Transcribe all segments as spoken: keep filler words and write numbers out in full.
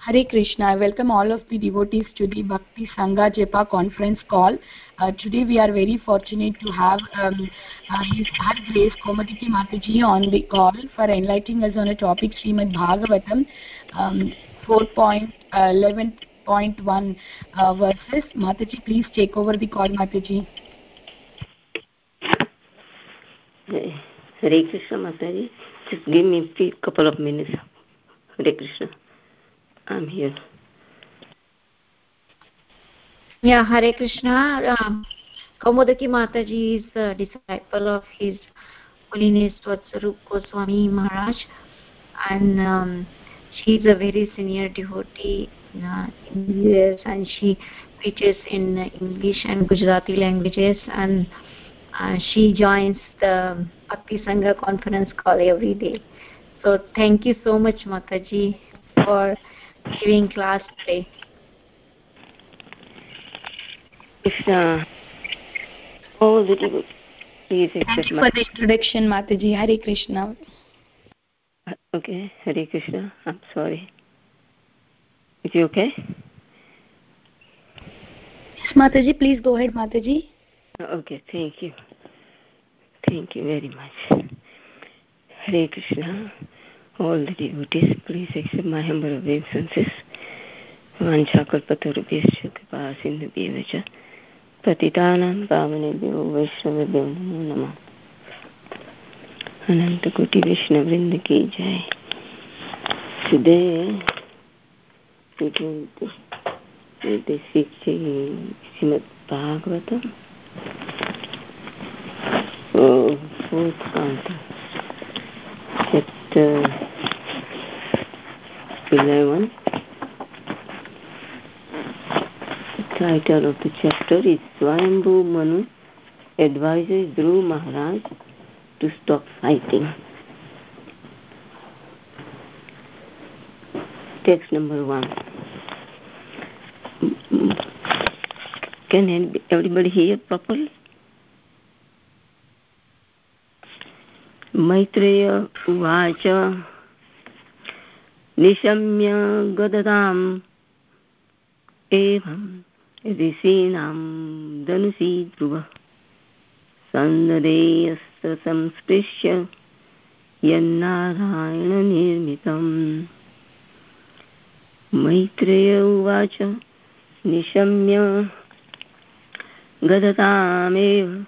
Hare Krishna. I welcome all of the devotees to the Bhakti Sangha Japa conference call. Uh, today we are very fortunate to have um, uh, His High Grace Komatiki Mataji on the call for enlightening us on a topic Srimad Bhagavatam um, four point eleven point one uh, verses. Mataji, please take over the call, Mataji. Hare Krishna, Mataji. Just give me a couple of minutes. Hare Krishna. I'm here. Yeah, Hare Krishna. Um, Kaumudaki Mataji is a disciple of His Holiness Vatsarup Goswami Maharaj, and um, she is a very senior devotee uh, in the U S, and she teaches in English and Gujarati languages, and uh, she joins the Bhakti Sangha conference call every day. So thank you so much, Mataji, for giving class today. Krishna, all the devotees, please accept. Thank you for the introduction, Mataji. Hare Krishna. Okay, Hare Krishna. I'm sorry. Is it okay? Yes, Mataji. Please go ahead, Mataji. Okay, thank you. Thank you very much. Hare Krishna. All the devotees, please accept my humble obeisances. Vanchakalpatarubhyascha kripasindhubhyev cha patitanam pavanebhyo vaishnavebhyo namo namah. Ananta Koti Vishnu Vrinda ki jai. Today we're going to read the sixth Srimad Bhagavatam, oh, fourth canto, chapter eleven. The title of the chapter is Swayambhu Manu advises Dhruv Maharaj to stop fighting. Text number one. Can everybody hear properly? Maitreya Uvacha Nishamya Gadatam Evam Risinam Danusi Dhruva Sandadeyastra Samsprishya Yannarayana Nirmitam. Maitreya Uvacha Nishamya Gadatamev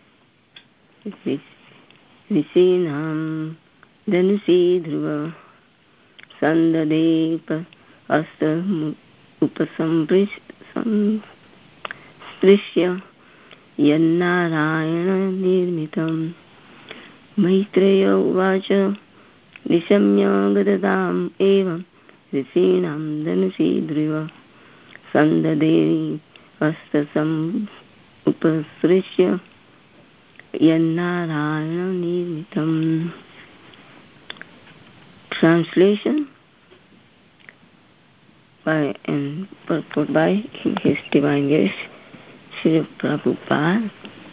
Risinam Danusi Dhruva Sandadepa Astra Upasamprishya Yannarayana Nirmitam. Maitreya Uvacha Nishamya Gadatam Evam Risinam Danusi Dhruva Sandade Astasam Upasrishya Yannarayana Nirmitam. Translation by and purport by His Divine Grace Srila Prabhupada.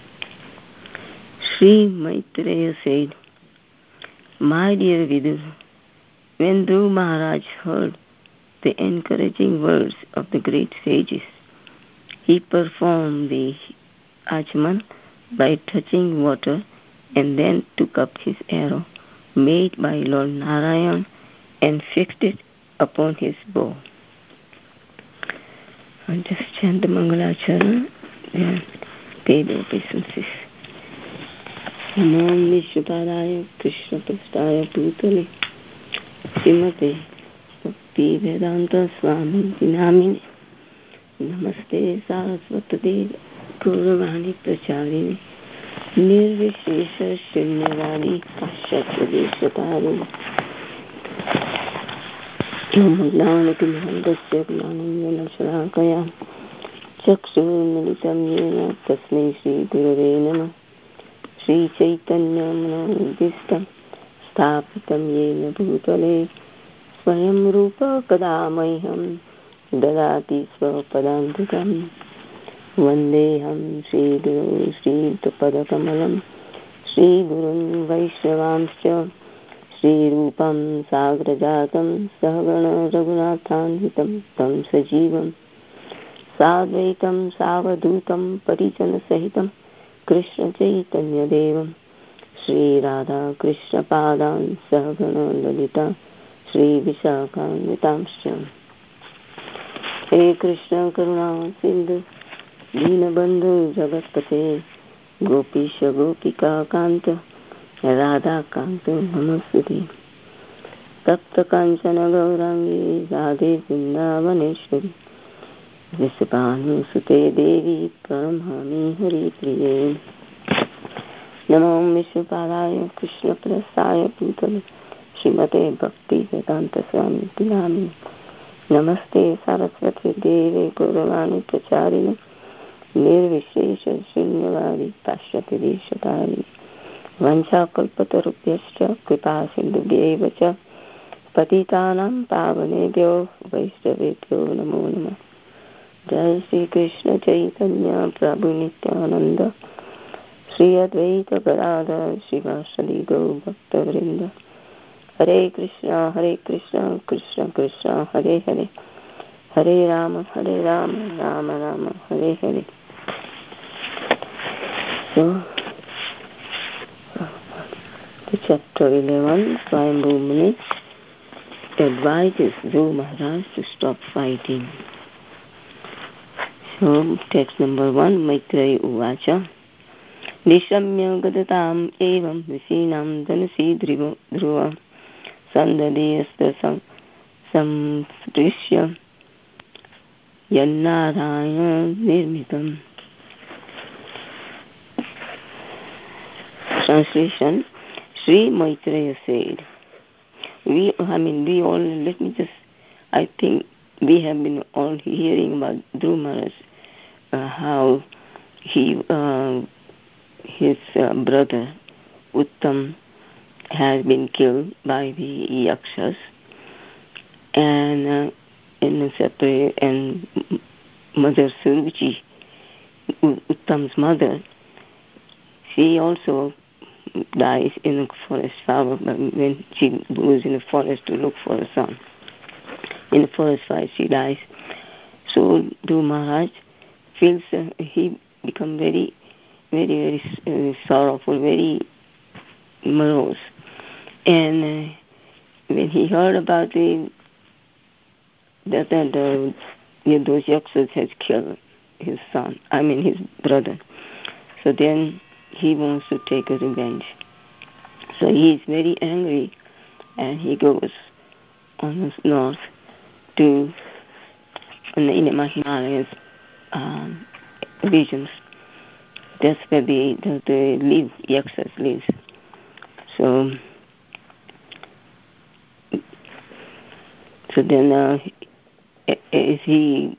Sri Maitreya said, My dear Vidur, when Dhruv Maharaj heard the encouraging words of the great sages, he performed the Achman by touching water and then took up his arrow made by Lord Narayan and fixed it upon his bow. I'll just chant the Mangalacharana, then pay the obeisances. Namam Vishnupadaya Krishna Prasthaya Bhutale Srimate Bhakti Vedanta Swami Dinamine Namaste Saraswati Gauravani Pracharini Nirvishesha Shunyavadi Kashyapradeshatari Gnanatimhandasya Gnanam Shalakaya Chakshurmilitam Yena Tasmai Shri Gurave Namah. Shri Chaitanya Manodistam Sthapitam Yena Bhutale Swayam Rupa Kadamayham Dadati Swapadantikam Vandeham Shri Guru Shri Tapadakamalam Shri Gurun Vaishnavamscha श्रीरूपं साग्रजातं सहगण रघुनाथान्वितं तं सजीवं साद्वैतं सावधूतं परिजनसहितं कृष्णचैतन्यदेवं श्रीराधाकृष्णपादान् सहगण ललिता श्रीविशाखान्वितांश्च। हे कृष्ण करुणा सिन्धु दीनबन्धु जगत्पते गोपीश गोपिका कान्त राधाकान्त नमोस्तुते। तप्तकाञ्चन गौराङ्गी राधे वृन्दावनेश्वरी वृषभानुसुते देवी प्रणमामि हरिप्रिये। नमो विष्णुपादाय कृष्णप्रेष्ठाय भूतले श्रीमते भक्तिवेदान्त स्वामी नामिने। नमस्ते सरस्वती देवे गौरवाणी प्रचारिणे निर्विशेष शून्यवादी पाश्चात्यदेशतारिणे वंशाकल्पतरुभ्यश्च कृपा सिन्धुभ्यैव च पतितानां पावनेभ्यो वैष्णवेभ्यो नमो नमः। जय श्री कृष्ण चैतन्य प्रभु नित्यानंद श्री अद्वैत गदाधर श्रीवासदि गौर भक्तवृंद। हरे कृष्णा हरे कृष्णा कृष्ण कृष्णा हरे हरे हरे राम हरे Ram Ram Ram Hare Hare. So, chapter eleven, Swayambhu Muni advises Dhruva Maharaj to stop fighting. So, text number one, Maitreya Uvacha Nishamya gadatam evam visinam dhanasi dhruva sandadiyasta samprishya yannarayana nirmitam. Translation. Sri Maitreya said, we, I mean, we all, let me just, I think we have been all hearing about Dhruva Maharaj, uh, how he, uh, his uh, brother Uttam has been killed by the Yakshas, and uh, in a separate, and Mother Suruchi, Uttam's mother, she also dies in the forest fire when she goes in the forest to look for a son. In the forest fire she dies. So Dhruva Maharaj feels uh, he become very, very, very uh, sorrowful, very morose. And uh, when he heard about the that that uh, those Yakshas has killed his son, I mean his brother, so then he wants to take a revenge. So he is very angry, and he goes on the north to in the, in the Himalayas um, regions. That's where the the, the live Yakshas live. So so then uh, as he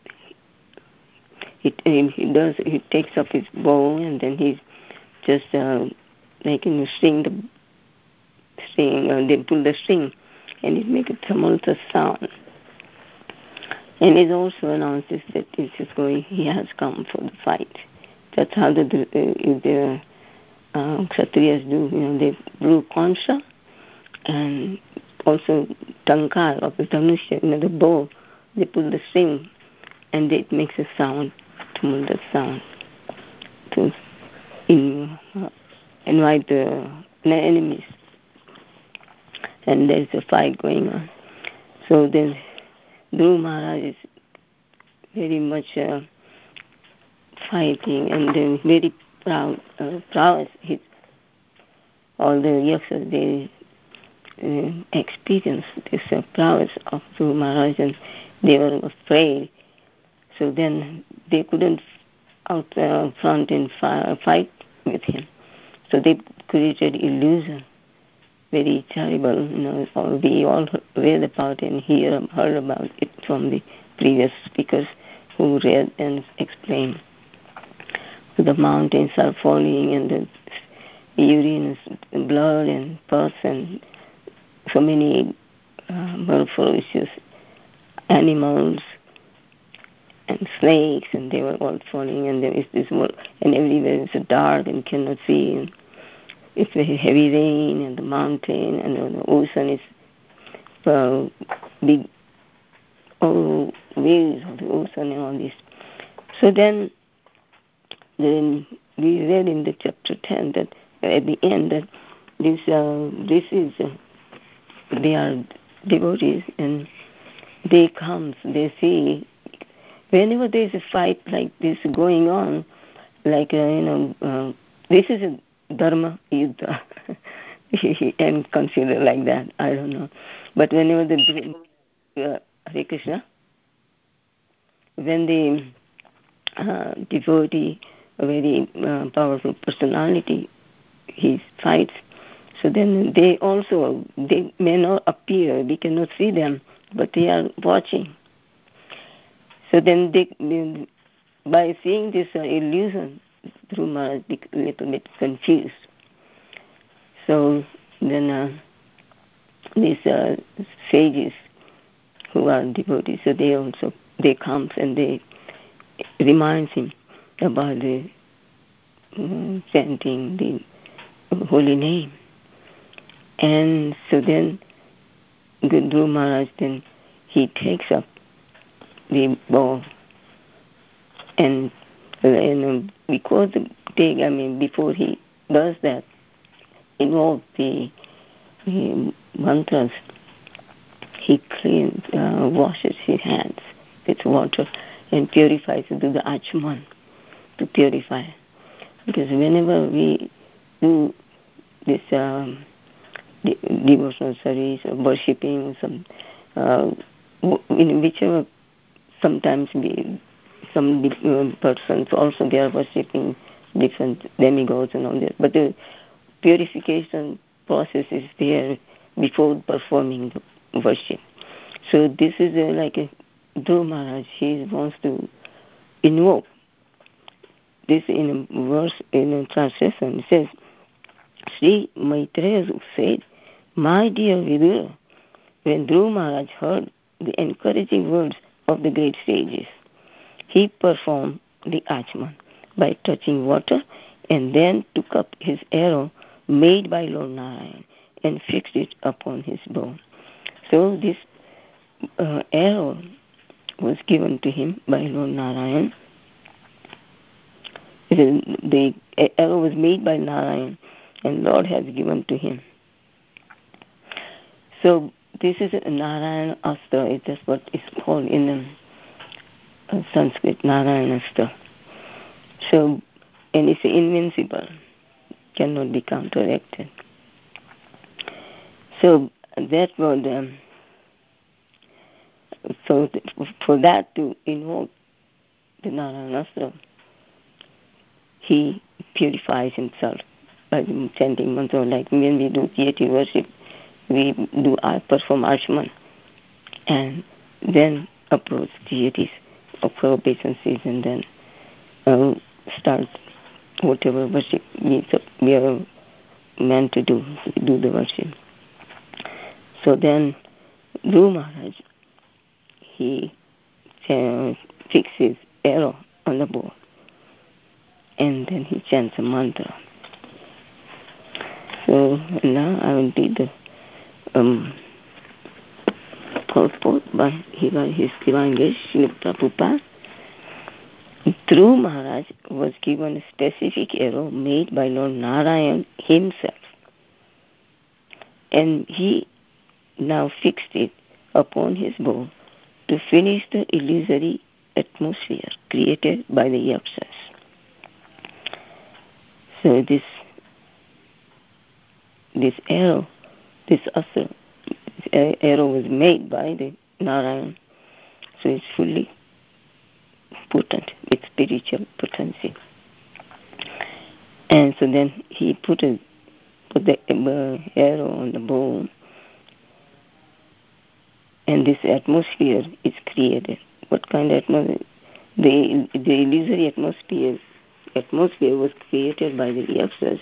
he he does he takes up his bow, and then he's just uh, making the string the string uh, they pull the string, and it makes a tumultuous sound. And it also announces that this is going, he has come for the fight. That's how the the, the uh, Kshatriyas do. You know, they blew Kansha and also Tankar of the Dhanusha, you know, the bow. They pull the string, and it makes a sound, tumultuous sound, to in, uh, invite the, the enemies. And there's a fight going on. So then Dhruva Maharaj is very much uh, fighting, and they're very proud. Uh, prowess. His, all the Yakshas, they uh, experienced this uh, prowess of Dhruva Maharaj, and they were afraid. So then they couldn't out uh, front and fi- fight with him. So they created illusion. Very terrible, you know. Or we all read about and hear heard about it from the previous speakers who read and explained. The mountains are falling, and the urine is blood and pus, and so many uh, more ferocious animals and snakes, and they were all falling, and there is this world, and everywhere is dark and cannot see. And it's a heavy rain and the mountain and the ocean is uh, big, all waves of the ocean and all this. So then, then we read in the chapter ten that at the end that this uh, this is uh, they are devotees and they come, they see whenever there is a fight like this going on, like uh, you know, uh, this is a dharma yuddha, and consider like that. I don't know, but whenever the uh, Hare Krishna, when the uh, devotee, a very uh, powerful personality, he fights. So then they also, they may not appear, we cannot see them, but they are watching. So then they, they by seeing this uh, illusion, Dhruva Maharaj became a little bit confused. So then uh, these uh, sages who are devotees, so they also, they come and they remind him about the uh, chanting the holy name. And so then Dhruva Maharaj, then he takes up the bow and, and because the take, I mean, before he does that, invoke the, the mantras, he cleans, uh, washes his hands with water and purifies it to the achman to purify. Because whenever we do this um, de- devotional service or worshipping, some uh, in whichever sometimes we, some uh, persons also they are worshipping different demigods and all that, but the purification process is there before performing the worship. So this is a, like a Dhruva Maharaj, he wants to invoke this in a verse, in a translation. It says, Sri Maitreya said, my dear Vidura, when Dhruva Maharaj heard the encouraging words of the great sages, he performed the achman by touching water and then took up his arrow made by Lord Narayan and fixed it upon his bow. So this uh, arrow was given to him by Lord Narayan. The arrow was made by Narayan and Lord has given to him. So this is a Narayan Astra. It is what is called in um, Sanskrit, Narayan Astra. So, and it's invincible, cannot be counteracted. So that was um, so for that to invoke the Narayan Astra, he purifies himself by chanting mantra. Like when we do deity worship, we do I perform Ashman and then approach deities, offer obeisances, and then uh, start whatever worship we, we are meant to do, do the worship. So then Dhruva Maharaj, he uh, fixes arrow on the bow and then he chants a mantra. So now I will read the um, purport by His Divine Grace Srila Prabhupada. Dhruva Maharaj was given a specific arrow made by Lord Narayan himself, and he now fixed it upon his bow to finish the illusory atmosphere created by the yakshas. So this this arrow, this astra, this arrow was made by the Narayan, so it's fully potent with spiritual potency. And so then he put a put the uh, arrow on the bow, and this atmosphere is created. What kind of atmosphere? The the illusory atmosphere atmosphere was created by the yakshas.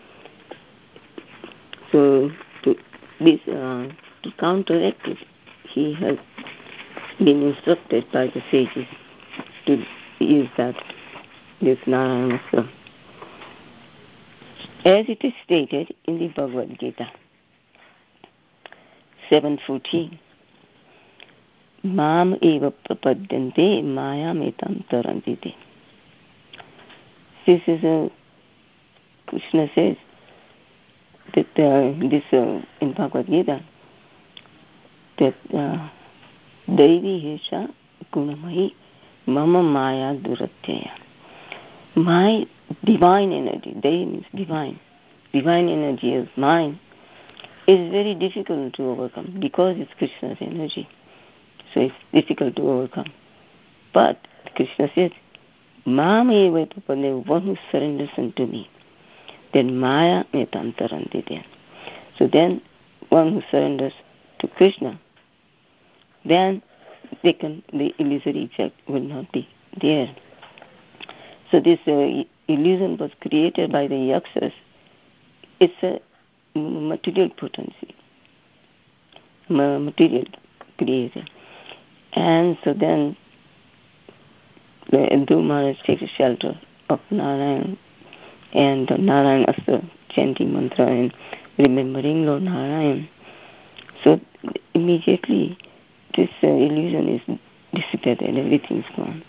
So to this uh, to counteract it, he has been instructed by the sages to use that this Narayana Astra. As it is stated in the Bhagavad Gita seven fourteen, Mam eva prapadyante mayam etam tarantite. This is a, Krishna says that uh, this uh, in Bhagavad Gita that uh, Devi Hesha Gunamahi Mama Maya Duratyaya. My divine energy, Devi means divine, divine energy of mine is very difficult to overcome because it's Krishna's energy. So it's difficult to overcome. But Krishna says, Mama eva prapadyante, one who surrenders unto me, then Maya etam tarantite. So then one who surrenders to Krishna, then they can, the illusory effect will not be there. So this uh, illusion was created by the yakshas. It's a material potency, material created. And so then the Dhruva Maharaj takes shelter of Narayan, and Narayan Astra chanting mantra and remembering Lord Narayan. So immediately this uh, illusion is dissipated, everything is gone.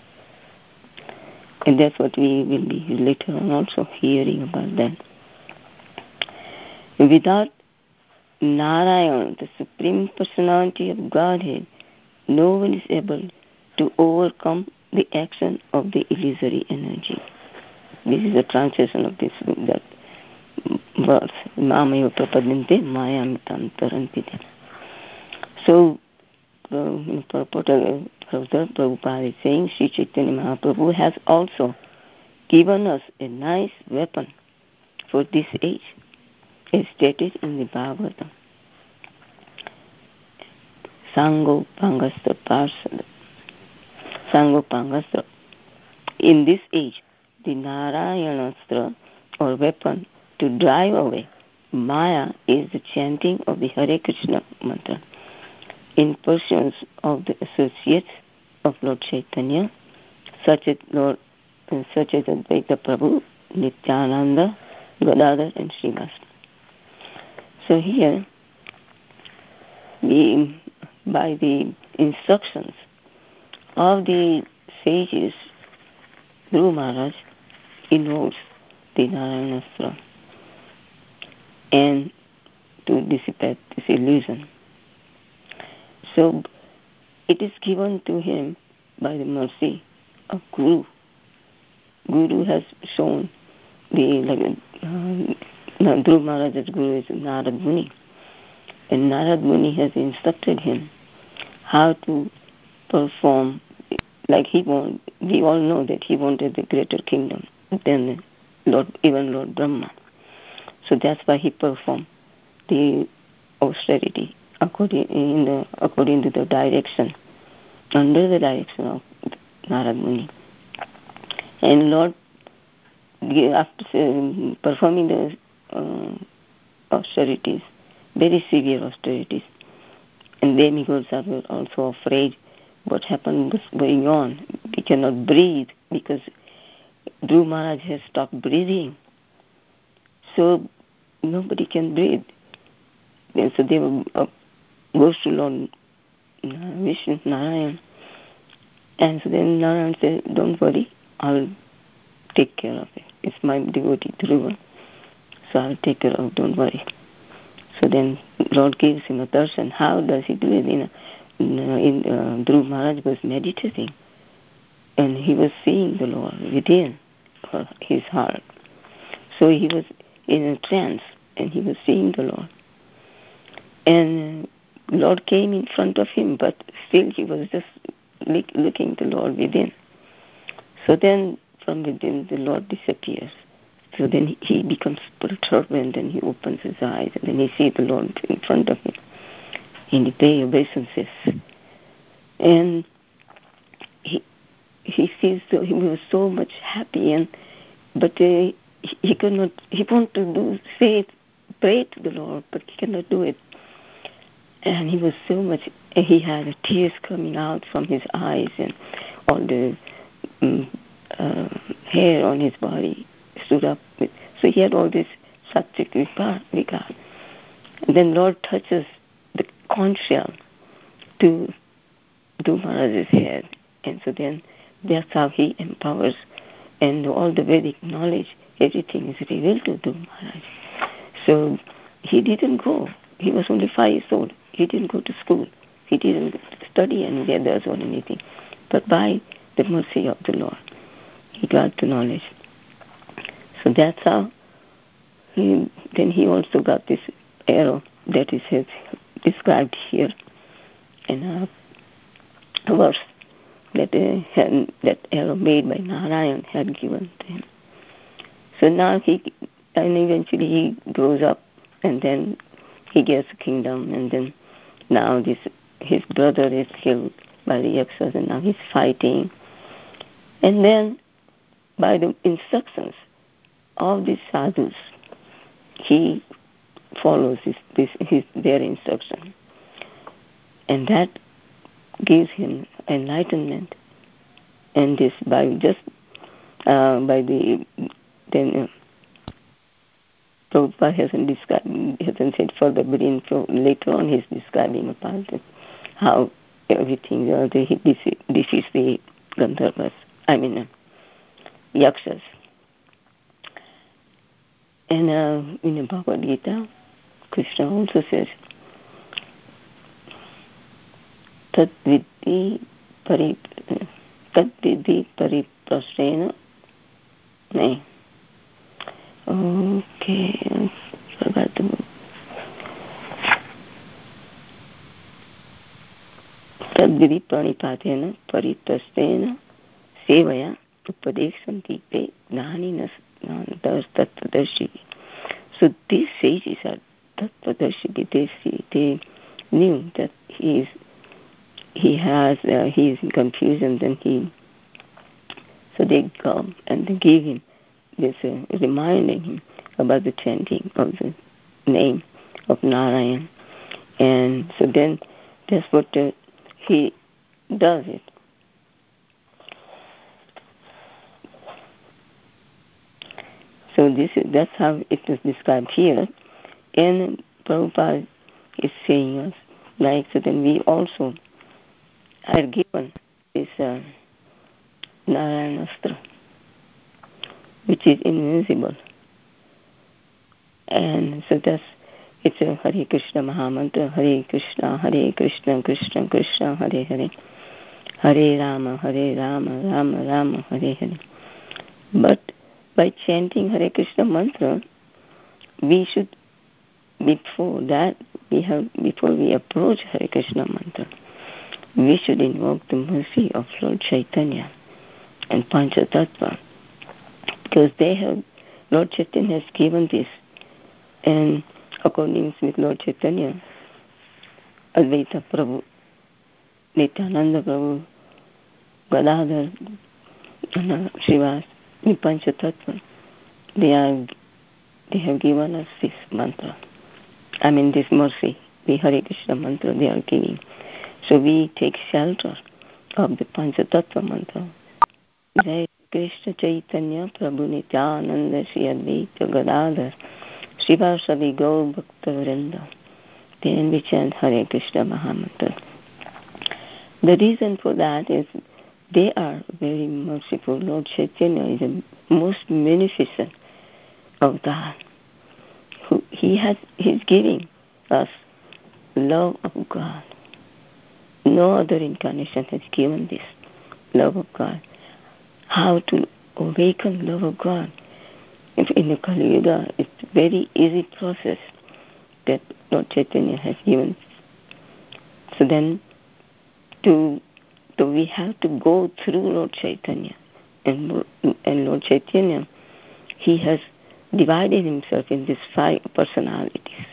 And that's what we will be later on also hearing about that. Without Narayan, the Supreme Personality of Godhead, no one is able to overcome the action of the illusory energy. This is a translation of this that verse. Mamayo prapadyante mayam etam tarantite. So, uh, Prabhupada Prabhupada is saying, Sri Chaitanya Mahaprabhu has also given us a nice weapon for this age, as stated in the Bhagavatam. Sango Pangastra Parsada. Sango Pangastra. In this age, the Narayanastra, or weapon to drive away Maya, is the chanting of the Hare Krishna mantra in pursuance of the associates of Lord Chaitanya, such as Lord, uh, such as Advaita Prabhu, Nityananda, Gadadhar, and Srivastava. So here, the, by the instructions of the sages, Dhruva Maharaj invokes the Narayanastra and to dissipate this illusion. So it is given to him by the mercy of Guru. Guru has shown the like uh, Dhruva Maharaj's Guru is Narad Muni, and Narad Muni has instructed him how to perform. Like he want, we all know that he wanted the greater kingdom than Lord, even Lord Brahma. So that's why he performed the austerity according in the according to the direction, under the direction of Narad Muni. And Lord, after performing the uh, austerities, very severe austerities, and demigods are also afraid what happened was going on. We cannot breathe because Dhruva Maharaj has stopped breathing. So nobody can breathe. And so they will uh, goes to Lord Vishnu Narayan. And so then Narayan said, don't worry, I'll take care of it. It's my devotee Dhruva. So I'll take care of it, don't worry. So then Lord gives him a darshan. How does he do it? You know, in uh, Dhruva Maharaj was meditating, and he was seeing the Lord within his heart. So he was in a trance, and he was seeing the Lord. And Lord came in front of him, but still he was just look, looking the Lord within. So then from within the Lord disappears. So then he becomes perturbed, and he opens his eyes, and then he sees the Lord in front of him. And he pays obeisances. And he he feels so, he was so much happy, and but uh, he, he could not. He wanted to do say pray to the Lord, but he cannot do it. And he was so much. He had tears coming out from his eyes, and all the um, uh, hair on his body stood up with So he had all this sattvic regard. And then Lord touches the conch shell to Dhruva Maharaj's head. And so then that's how he empowers, and all the Vedic knowledge, everything is revealed to Dhruva Maharaj. So he didn't go. He was only five years old. He didn't go to school. He didn't study any Vedas or anything. But by the mercy of the Lord, he got the knowledge. So that's how he, then he also got this arrow that is described here in a verse that, uh, had, that arrow made by Narayan had given to him. So now he, and eventually he grows up, and then he gets a kingdom, and then now this his brother is killed by the Yakshas, and now he's fighting. And then by the instructions of these sadhus, he follows his, this, his, their instruction. And that gives him enlightenment. And this by just uh, by the then uh, Prabhupada hasn't described, hasn't said further, but in, later on he's describing about it, how everything uh, the, he defeats the Gandharvas, I mean uh, Yakshas. And uh, in the Bhagavad Gita, Krishna also says, Tad vidhi pari tad vidhi pariprasena. No. Okay, I forgot the book. Tad vidhi pranipatena pariprasena sevaya upadeksanti pe gnaninas tattvadarshi. So these sages are tattvadarshi. They see, they knew that he is, he has, uh, he is in confusion. Then he, so they come and they give him this, uh, reminding him about the chanting of the name of Narayan, and so then that's what uh, he does it. So this is, that's how it is described here. And Prabhupada is saying us, like, so then we also are given this uh, Narayanastra, which is invincible. And so that's, it's a Hare Krishna Mahamantra, Hare Krishna, Hare Krishna, Krishna Krishna, Hare Hare, Hare Rama, Hare Rama, Rama Rama, Hare Hare. But by chanting Hare Krishna mantra, we should, before that, we have, before we approach Hare Krishna mantra, we should invoke the mercy of Lord Chaitanya and Panchatattva, because they have, Lord Chaitanya has given this, and according with Lord Chaitanya, Advaita Prabhu, Nityananda Prabhu, Gadadhar, and Srivas, in Panchatattva, they are, they have given us this mantra. I mean this mercy, the Hare Krishna mantra they are giving. So we take shelter of the Panchatattva mantra. Jai Krishna Chaitanya Prabhu Nityananda Shri Advaita Gadadhar Srivasadi Gaur Bhakta Vrinda. Then we chant Hare Krishna Mahamantra. The reason for that is they are very merciful. Lord Chaitanya is the most beneficent of God. Who he has, he's giving us love of God. No other incarnation has given this love of God. How to awaken love of God? If in the Kali Yuga, it's a very easy process that Lord Chaitanya has given. So then, to So we have to go through Lord Chaitanya. And, and Lord Chaitanya, he has divided himself in these five personalities.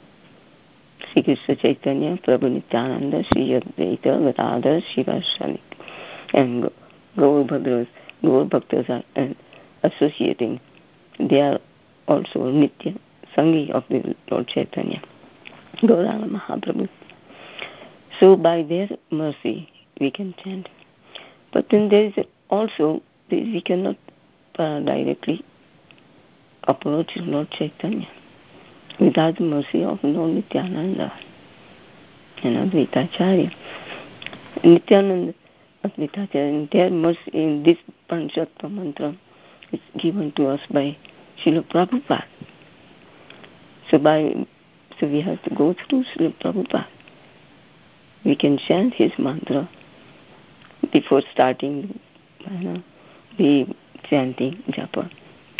Sri Krishna Chaitanya, Prabhu Nityananda, Sri Advaita, Gadadhar, Shiva Shalik. And Gaur Bhaktas, Gaur Bhaktas are associating. They are also Nitya, Sangi of the Lord Chaitanya, Gauranga Mahaprabhu. So by their mercy, we can chant. But then there is also, we cannot uh, directly approached Lord Chaitanya without the mercy of Lord Nityananda and Advaita Acharya. Nityananda, Advaita Acharya, their mercy in this Panchattva mantra is given to us by Srila Prabhupada. So by so we have to go through Srila Prabhupada. We can chant his mantra before starting you know, the chanting japa.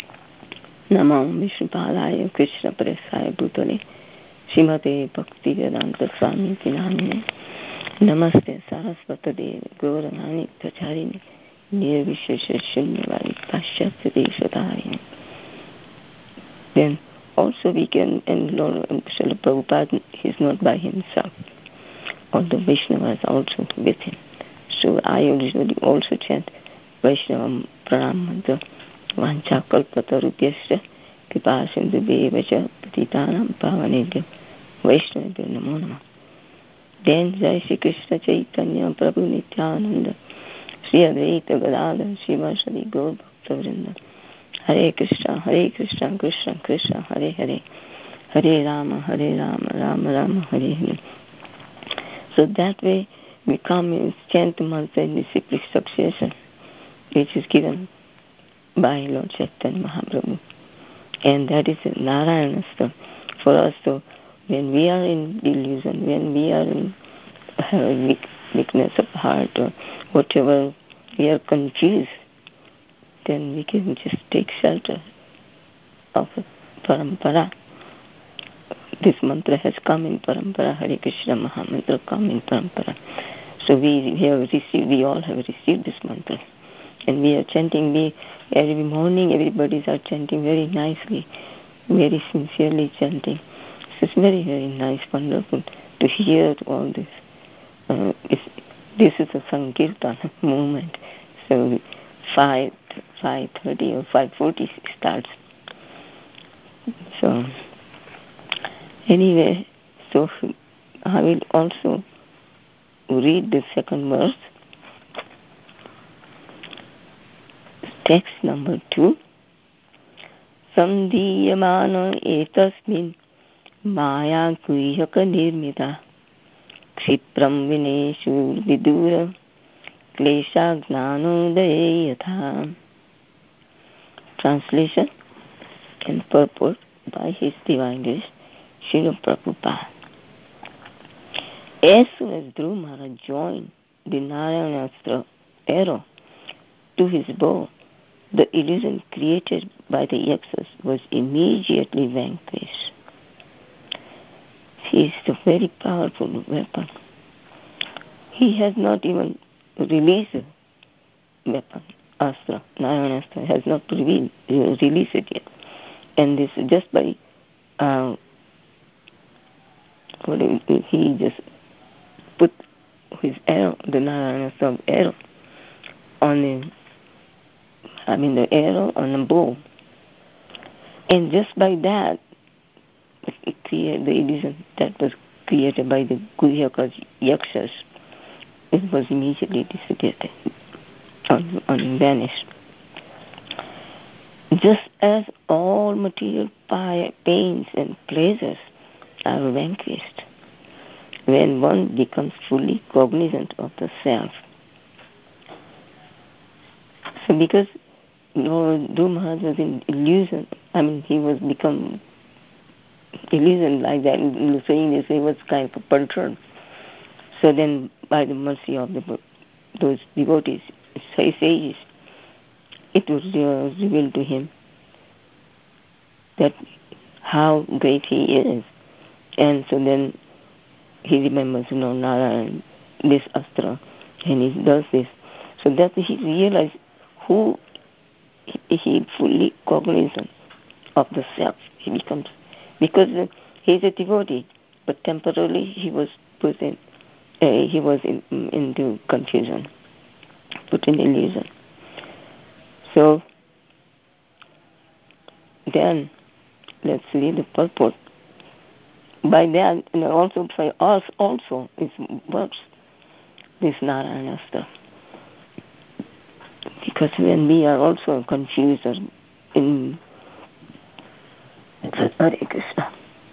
Namo Vishnupadaya Krishna Presaya Bhutale Srimate Bhakti Vedanta Swami Tinamine Namaste Saraswata Devi Gauravani Pracharini Nirvishesha Shunyavadi Paschatya Deshatayini. Then also we can, and Lord Srila Prabhupada is not by himself, although Vaishnava is also with him. So I usually also chant Vaishnava Pranam Mantra Vancha Kalpatarubhyasya Kripa Sindhubhyevacha Patitanam Pavanebhyo Vaishnavabhyo Namo Namah. Then Jai Shri Krishna Chaitanya Prabhu Nityananda Shri Advaita Gadadhar Srivasadi Gaur Bhakta Hare Krishna, Hare Krishna, Krishna Krishna, Hare Hare, Hare Rama, Hare Rama, Rama Rama, Hare Hare. So that way we come and chant the mantra in the cyclic succession, which is given by Lord Chaitanya Mahaprabhu. And that is a Narayanastra for us. So when we are in delusion, when we are in uh, weak, weakness of heart or whatever, we are confused, then we can just take shelter of parampara. This mantra has come in parampara. Hare Krishna Mahamantra come in parampara. So we, we have received, we all have received this mantra. And we are chanting, we, every morning everybody are chanting very nicely, very sincerely chanting. So it's very, very nice, wonderful to hear all this. Uh, it's, this is a Sankirtan movement. So five, five thirty or five forty starts. So anyway, so I will also read the second verse. Text number two. Sandhiyamana etasmin maya kuyaka nirmita kshipram vineshu vidura klesha gnanodaya yatha. Translation and purport by His Divine Grace Srila Prabhupada. As soon as Dhruva Maharaj joined the Narayanastra arrow to his bow, the illusion created by the Yakshas was immediately vanquished. He is a very powerful weapon. He has not even released a weapon, Astra, Narayanastra has not revealed, released it yet. And this is just by, uh, he just put his arrow, the Narayanastra arrow, on the I mean the arrow on the bow. And just by that, it created the illusion that was created by the Guhyakas, Yakshas. It was immediately dissipated, on, on vanished. Just as all material pains and pleasures are vanquished when one becomes fully cognizant of the self. So because Lord Dhruva Maharaj was in illusion, I mean he was become illusion like that, saying this, he was kind of perturbed. So then by the mercy of the, those devotees, sages, it was uh, revealed to him that how great he is. And so then he remembers, you know, Narayan, this Astra, and he does this. So that he realized who he, he fully cognizant of the self he becomes. Because uh, he is a devotee, but temporarily he was put in, uh, he was in, into confusion, put in illusion. So then let's read the purport. By that, and also for us also it works, this Narayanastra. Because when we are also confused or in Hare Krishna.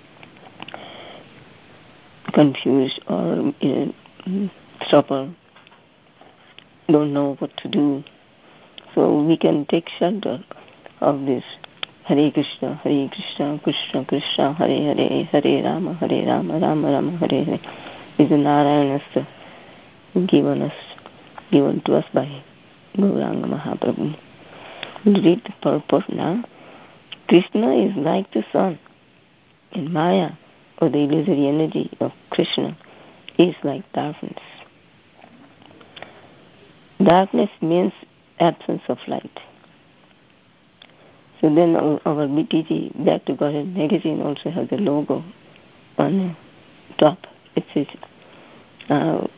Confused or in trouble, don't know what to do. So we can take shelter of this Hare Krishna, Hare Krishna, Krishna Krishna, Hare Hare, Hare Rama, Hare Rama, Rama Rama, Hare Hare. Is the Narayanastra given us, given to us by Gauranga Mahaprabhu. We'll read the purport now. Krishna is like the sun, and Maya, or the illusory energy of Krishna, is like darkness. Darkness means absence of light. So then our, our B T G, Back to Godhead magazine, also has a logo on the top. It says uh,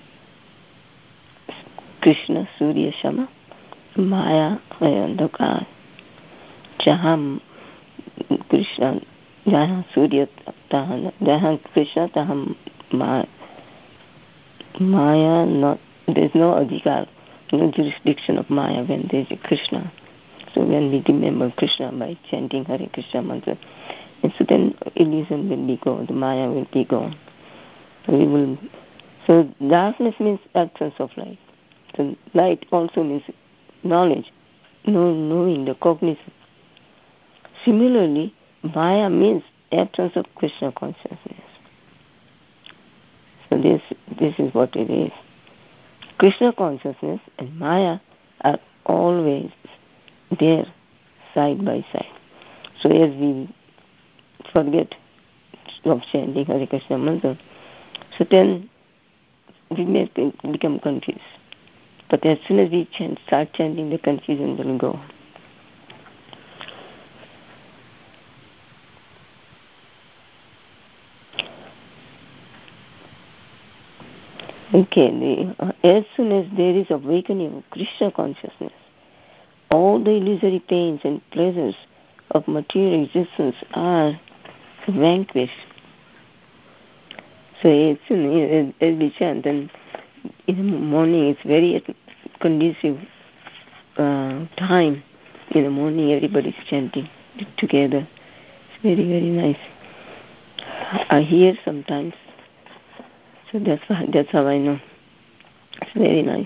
Krishna Surya Shama, Maya Andhakar. Jaham Krishna, Jahan Surya, Jahan Krishna, Taham Maya. Not there's no adhikar, no jurisdiction of Maya when there is a Krishna. So when we remember Krishna by chanting Hare Krishna mantra, and so then illusion will be gone, the Maya will be gone. We will. So darkness means absence of light. So light also means knowledge, no knowing, the cognition. Similarly, Maya means absence of Krishna consciousness. So this this is what it is. Krishna consciousness and Maya are always there, side by side. So as we forget of chanting Hare Krishna mantra, so then we may become confused. But as soon as we chant, start chanting, the confusion will go. Okay, the, uh, as soon as there is awakening of Krishna consciousness, all the illusory pains and pleasures of material existence are vanquished. So as soon as, as we chant, then in the morning it's very conducive uh, time. In the morning everybody's chanting together. It's very, very nice. I hear sometimes. So that's how, that's how I know. It's very nice.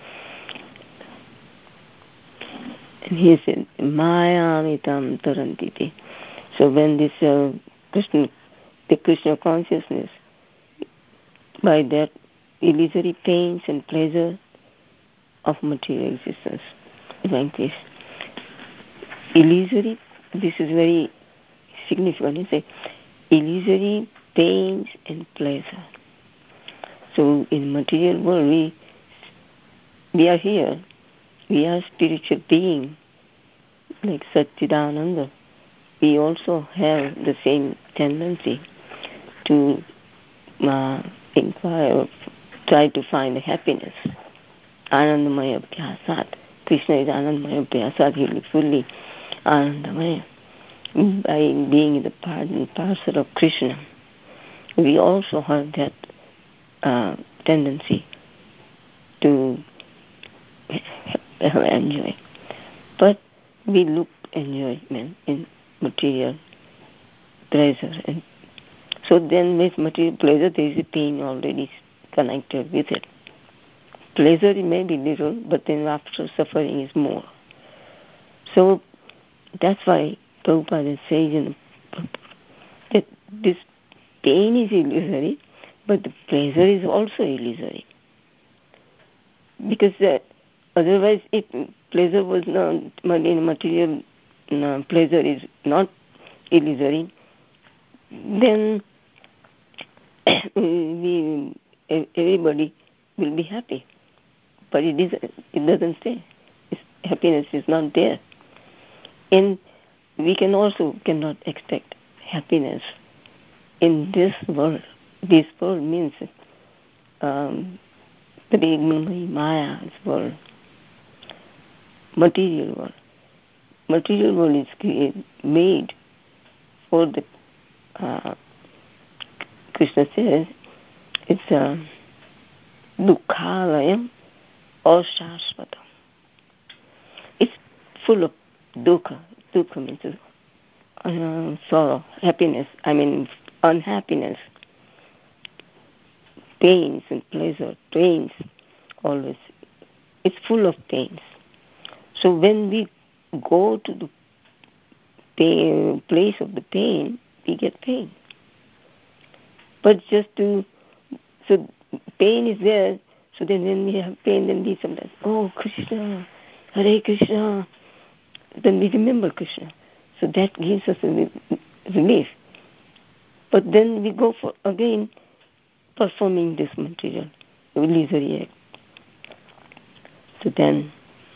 And he said, Maya mitam tarantiti. So when this uh, Krishna, the Krishna consciousness, by that illusory pains and pleasure of material existence, vanquish. Illusory, this is very significant. It's a illusory pains and pleasure. So in material world, we we are here. We are spiritual beings, like Satchidananda. We also have the same tendency to uh, inquire, try to find happiness. Anandamaya Abhyasat. Krishna is Anandamaya Abhyasat. He will be fully Anandamaya. By being the part and parcel of Krishna, we also have that uh, tendency to enjoy. But we look enjoyment in material pleasure. And so then with material pleasure, there is a pain already connected with it. Pleasure may be little, but then after suffering is more. So that's why Prabhupada says in, that this pain is illusory, but the pleasure is also illusory. Because uh, otherwise, if pleasure was not, in material uh, pleasure is not illusory, then we, everybody will be happy. But it is, it doesn't stay. It's, happiness is not there. And we can also cannot expect happiness in this world. This world means um, Maya's world, material world. Material world is created, made for the, uh, Krishna says, it's a dukkhalayam or shashvatam. It's full of dukkha. Dukkha means uh, sorrow, happiness, I mean unhappiness, pains and pleasure, pains always. It's full of pains. So when we go to the pain, place of the pain, we get pain. But just to, so pain is there, so then when we have pain, then we sometimes, oh Krishna, Hare Krishna, then we remember Krishna. So that gives us a relief. But then we go for, again, performing this material, illusory act. So then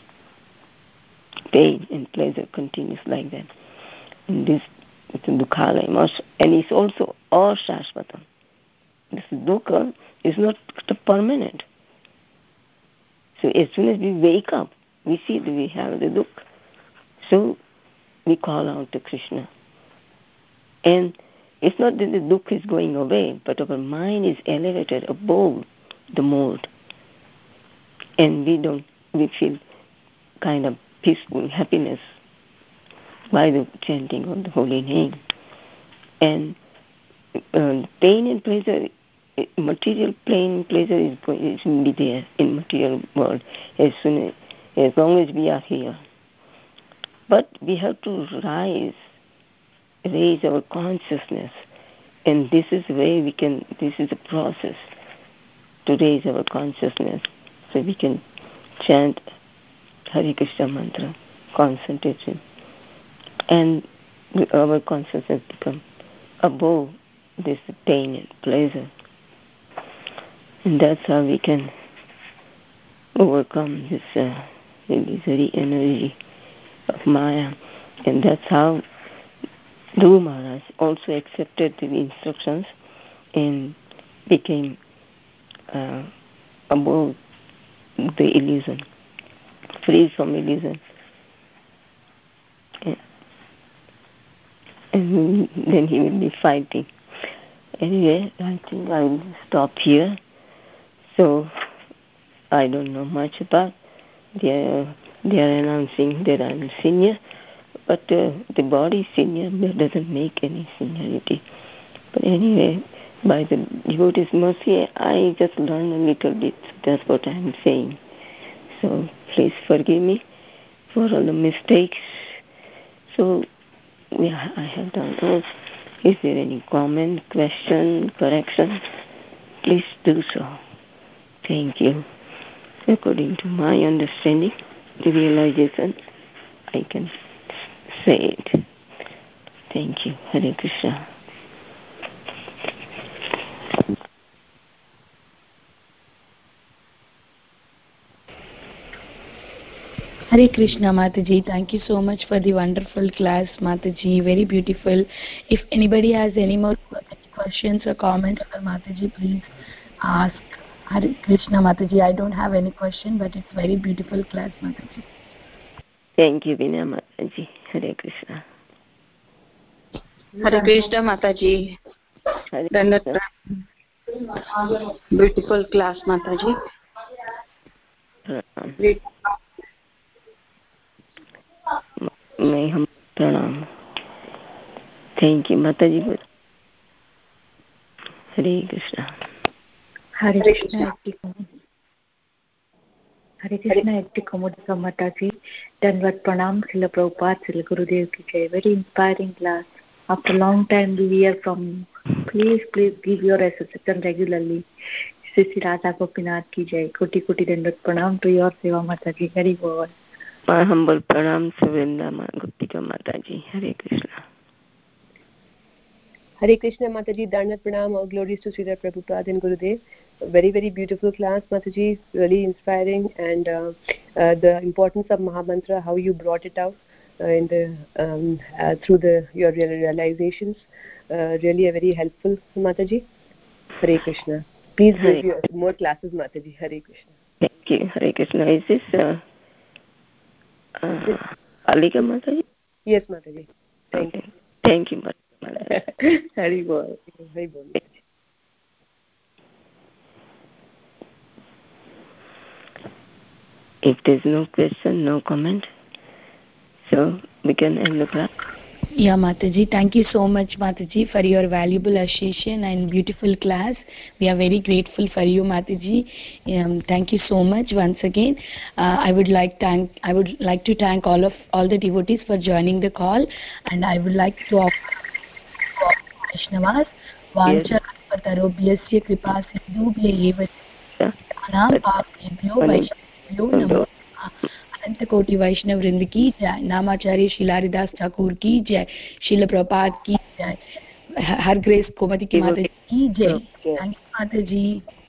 pain and pleasure continues like that. And this is dukhalayam, and it's also ashashvatam. This dukkha is not permanent. So as soon as we wake up, we see that we have the dukkha. So we call out to Krishna. And it's not that the dukkha is going away, but our mind is elevated above the mold. And we don't, we feel kind of peaceful happiness by the chanting of the holy name. And uh, pain and pleasure, material pain and pleasure is going to be there in material world as soon as, as long as we are here. But we have to rise, raise our consciousness, and this is where we can. This is a process to raise our consciousness, so we can chant Hare Krishna mantra, concentration, and our consciousness become above this pain and pleasure, and that's how we can overcome this uh, illusory energy of Maya. And that's how Dhruva Maharaj also accepted the instructions and became uh, above the illusion, free from illusion. And then he will be fighting. Anyway, I think I will stop here. So I don't know much about. They are, they are announcing that I'm senior, but uh, the body is senior. That doesn't make any seniority. But anyway, by the devotee's mercy, I just learned a little bit. That's what I'm saying. So please forgive me for all the mistakes. So yeah, I have done those. Is there any comment, question, correction? Please do so. Thank you. According to my understanding, the realization, I can say it. Thank you. Hare Krishna. Hare Krishna, Mataji. Thank you so much for the wonderful class, Mataji. Very beautiful. If anybody has any more questions or comments for Mataji, please ask. Hare Krishna, Mataji. I don't have any question, but it's very beautiful class, Mataji. Thank you, Vinaya Mataji. Hare Krishna. Hare Krishna, Mataji. Hare beautiful class, Mataji. Pranam. May hum pranam. Thank you, Mataji. Hare Krishna. Hare Krishna. Hare Krishna, Ekti Komodika Mataji. Danvat Pranam, Srila Prabhupada, Srila Gurudev Ki Jai. Very inspiring class. After a long time we hear from you. Please, please give your association regularly. Sri Sri Radha Gopinath Ki Jai. Koti Koti Danvat Pranam to your Seva Mataji. Very well. My humble pranam to Vrindama Gopika Mataji. Hare Krishna. Hare Krishna, Mataji. Dandat Pranam. All glories to Srila Prabhupada and Gurudev. Very, very beautiful class, Mataji. Really inspiring, and uh, uh, the importance of Mahamantra, how you brought it out uh, in the um, uh, through the your realizations. Uh, really, a very helpful, Mataji. Hare Krishna. Please give your more classes, Mataji. Hare Krishna. Thank you. Hare Krishna. Is this uh, uh, Alika Mataji? Yes, Mataji. Thank okay. you. Thank you, Mataji. Hari Bol. Hari Bol. If there's no question, no comment, so we can end the class. Yeah, Mataji, thank you so much, Mataji, for your valuable association and beautiful class. We are very grateful for you, Mataji. Um, thank you so much once again. Uh, I would like thank I would like to thank all of all the devotees for joining the call, and I would like to offer Vaishnavas. Vanchakalpatarobhyasya kripa sindhubhya eva नाम पापेभ्यो वैष्णवेभ्यो नमो अनंत कोटि वैष्णव वृंद की जय, नामाचार्य शिलारिदास ठाकुर की जय, शिल प्रपात की जय, हर ग्रेस कोमति की माता की जय। थैंक यू माता जी।